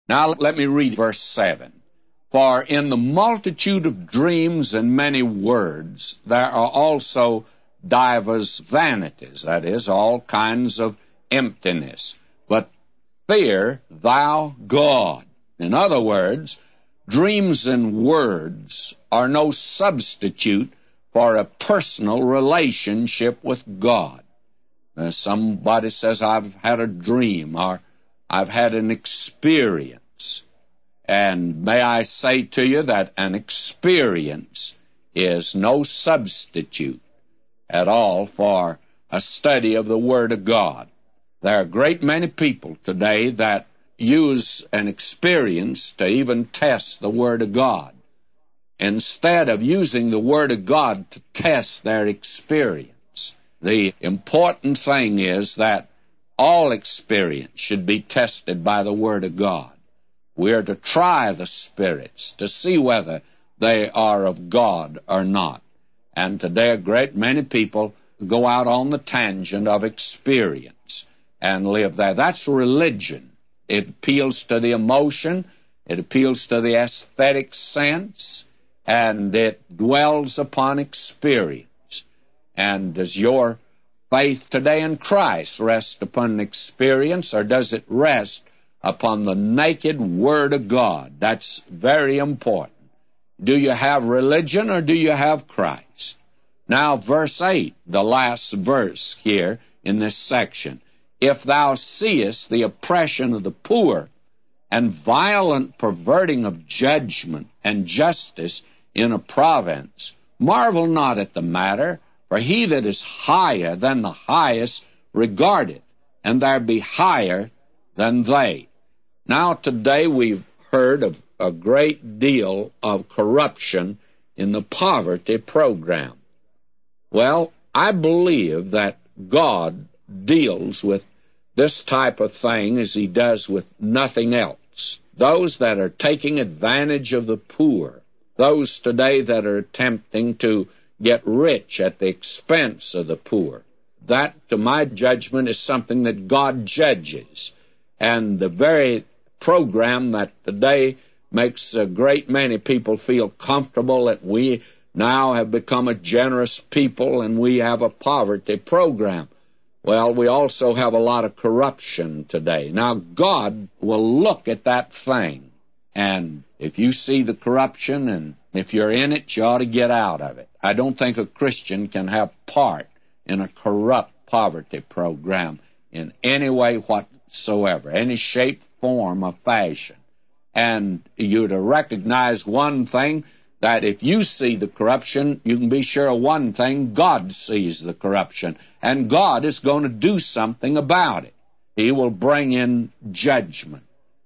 Now let me read verse 7. For in the multitude of dreams and many words there are also divers vanities, that is, all kinds of emptiness. But fear thou God. In other words, dreams and words are no substitute for a personal relationship with God. Somebody says, I've had a dream, or I've had an experience. And may I say to you that an experience is no substitute at all for a study of the Word of God. There are a great many people today that use an experience to even test the Word of God, instead of using the Word of God to test their experience. The important thing is that all experience should be tested by the Word of God. We are to try the spirits to see whether they are of God or not. And today a great many people go out on the tangent of experience and live there. That's religion. It appeals to the emotion, it appeals to the aesthetic sense, and it dwells upon experience. And does your faith today in Christ rest upon experience, or does it rest upon the naked Word of God? That's very important. Do you have religion or do you have Christ? Now, verse 8, the last verse here in this section. If thou seest the oppression of the poor, and violent perverting of judgment and justice in a province, marvel not at the matter, for he that is higher than the highest regardeth, and there be higher than they. Now today we've heard of a great deal of corruption in the poverty program. Well, I believe that God deals with this type of thing as he does with nothing else. Those that are taking advantage of the poor, those today that are attempting to get rich at the expense of the poor, that, to my judgment, is something that God judges. And the very program that today makes a great many people feel comfortable that we now have become a generous people and we have a poverty program. Well, we also have a lot of corruption today. Now, God will look at that thing, and if you see the corruption and if you're in it, you ought to get out of it. I don't think a Christian can have part in a corrupt poverty program in any way whatsoever, any shape, form, or fashion. And you're to recognize one thing, that if you see the corruption, you can be sure of one thing: God sees the corruption, and God is going to do something about it. He will bring in judgment.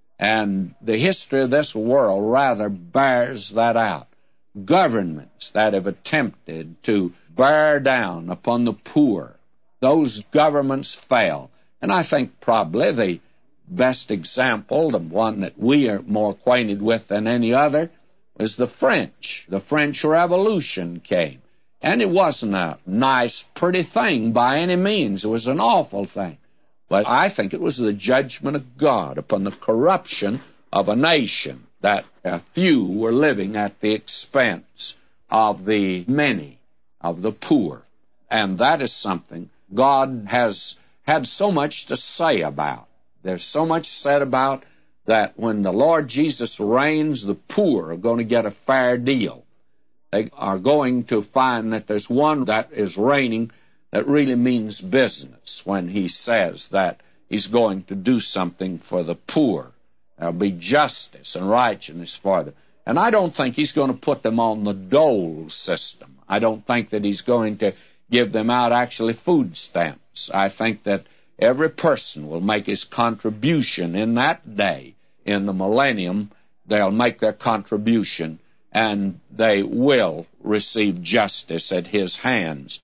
And the history of this world rather bears that out. Governments that have attempted to bear down upon the poor, those governments fail. And I think probably the best example, the one that we are more acquainted with than any other, was the French. The French Revolution came. And it wasn't a nice, pretty thing by any means. It was an awful thing. But I think it was the judgment of God upon the corruption of a nation, that a few were living at the expense of the many, of the poor. And that is something God has had so much to say about. There's so much said about that when the Lord Jesus reigns, the poor are going to get a fair deal. They are going to find that there's one that is reigning that really means business when he says that he's going to do something for the poor. There'll be justice and righteousness for them. And I don't think he's going to put them on the dole system. I don't think that he's going to give them out actually food stamps. I think that every person will make his contribution in that day. In the millennium, they'll make their contribution, and they will receive justice at his hands.